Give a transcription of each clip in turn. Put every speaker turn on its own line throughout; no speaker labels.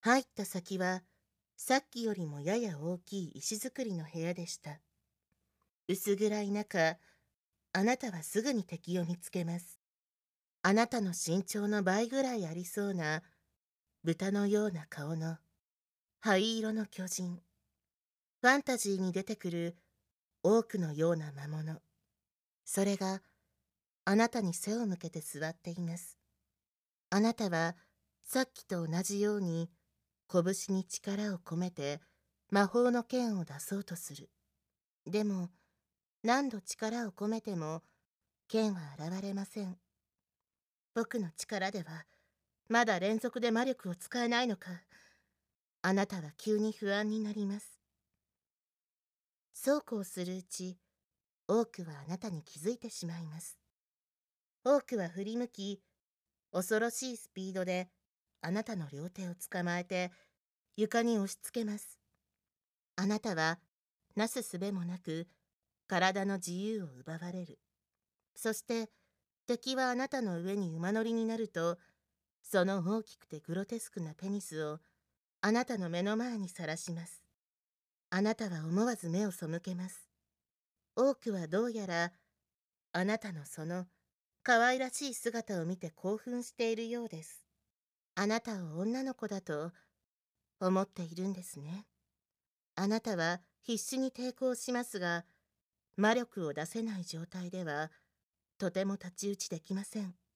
入った先は、さっきよりもやや大きい石造りの部屋でした。薄暗い中、あなたはすぐに敵を見つけます。あなたの身長の倍ぐらいありそうな、豚のような顔の、灰色の巨人。ファンタジーに出てくる多くのような魔物。それが、あなたに背を向けて座っています。あなたは、さっきと同じように、拳に力を込めて、魔法の剣を出そうとする。でも、何度力を込めても、剣は現れません。僕の力では、まだ連続で魔力を使えないのか。あなたは急に不安になります。そうこうするうち、多くはあなたに気づいてしまいます。多くは振り向き、恐ろしいスピードであなたの両手を捕まえて床に押しつけます。あなたはなすすべもなく体の自由を奪われる。そして敵はあなたの上に馬乗りになると、その大きくてグロテスクなペニスをあなたの目の前にさらします。あなたは思わず目を背けます。多くはどうやらあなたのその可愛らしい姿を見て興奮しているようです。あなたを女の子だと思っているんですね。あなたは必死に抵抗しますが、魔力を出せない状態ではとても太刀打ちできません。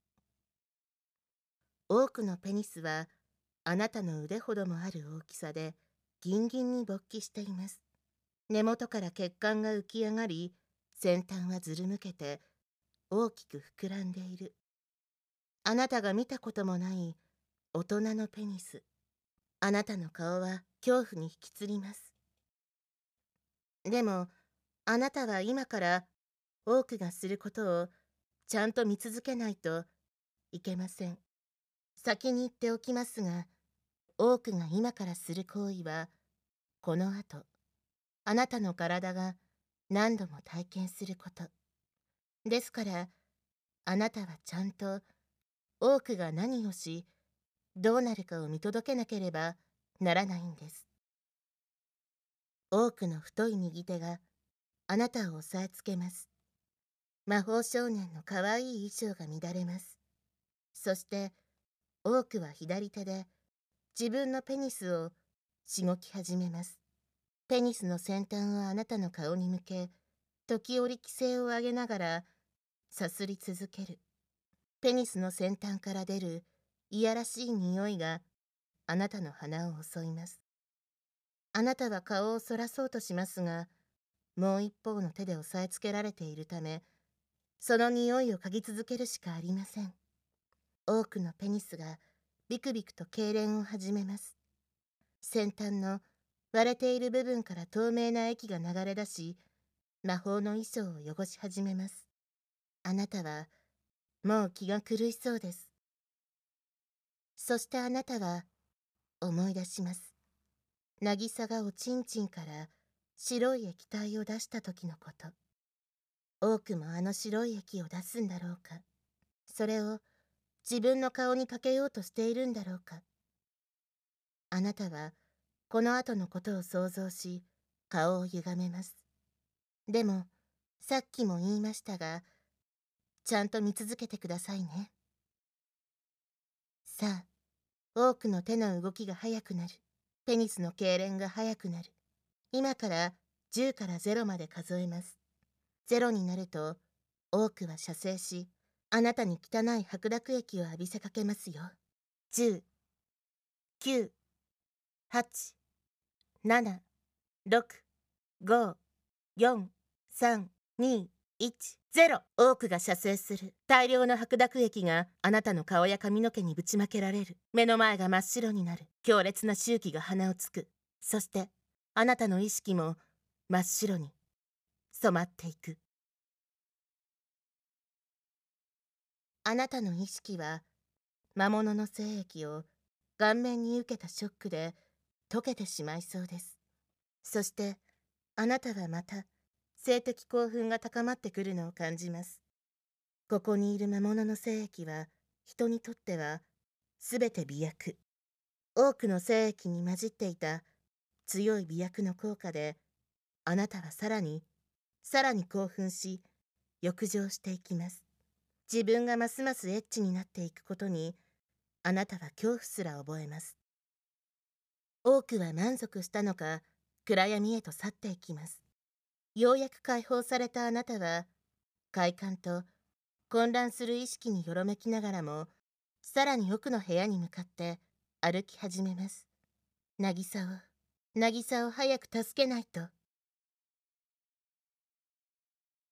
多くのペニスはあなたの腕ほどもある大きさでギンギンに勃起しています。根元から血管が浮き上がり、先端はずるむけて大きく膨らんでいる。あなたが見たこともない大人のペニス。あなたの顔は恐怖に引きつります。でも、あなたは今から多くがすることをちゃんと見続けないといけません。先に言っておきますが、多くが今からする行為は、この後、あなたの体が何度も体験すること。ですから、あなたはちゃんと多くが何をし、どうなるかを見届けなければならないんです。多くの太い右手があなたを押さえつけます。魔法少年の可愛い衣装が乱れます。そして、多くは左手で自分のペニスをしごき始めます。ペニスの先端をあなたの顔に向け、時折気声を上げながらさすり続ける。ペニスの先端から出るいやらしい匂いがあなたの鼻を襲います。あなたは顔をそらそうとしますが、もう一方の手で押さえつけられているため、その匂いを嗅ぎ続けるしかありません。多くのペニスがビクビクと痙攣を始めます。先端の割れている部分から透明な液が流れ出し、魔法の衣装を汚し始めます。あなたはもう気が狂いそうです。そしてあなたは思い出します。渚がおちんちんから白い液体を出した時のこと。多くもあの白い液を出すんだろうか。それを自分の顔にかけようとしているんだろうか。あなたはこの後のことを想像し、顔を歪めます。でも、さっきも言いましたが、ちゃんと見続けてくださいね。さあ、多くの手の動きが速くなる。ペニスの痙攣が速くなる。今から10から0まで数えます。0になると、多くは射精し、あなたに汚い白濁液を浴びせかけますよ。10、9、8、7、6、5、4、3、2、1、0。多くが射精する。大量の白濁液があなたの顔や髪の毛にぶちまけられる。目の前が真っ白になる。強烈な周期が鼻をつく。そして、あなたの意識も真っ白に染まっていく。あなたの意識は魔物の精液を顔面に受けたショックで溶けてしまいそうです。そしてあなたはまた性的興奮が高まってくるのを感じます。ここにいる魔物の精液は人にとってはすべて美薬。 多くの精液に混じっていた強い媚薬の効果で、あなたはさらに興奮し、欲情していきます。自分がますますエッチになっていくことに、あなたは恐怖すら覚えます。多くは満足したのか、暗闇へと去っていきます。ようやく解放されたあなたは、快感と混乱する意識によろめきながらも、さらに奥の部屋に向かって歩き始めます。渚を早く助けないと。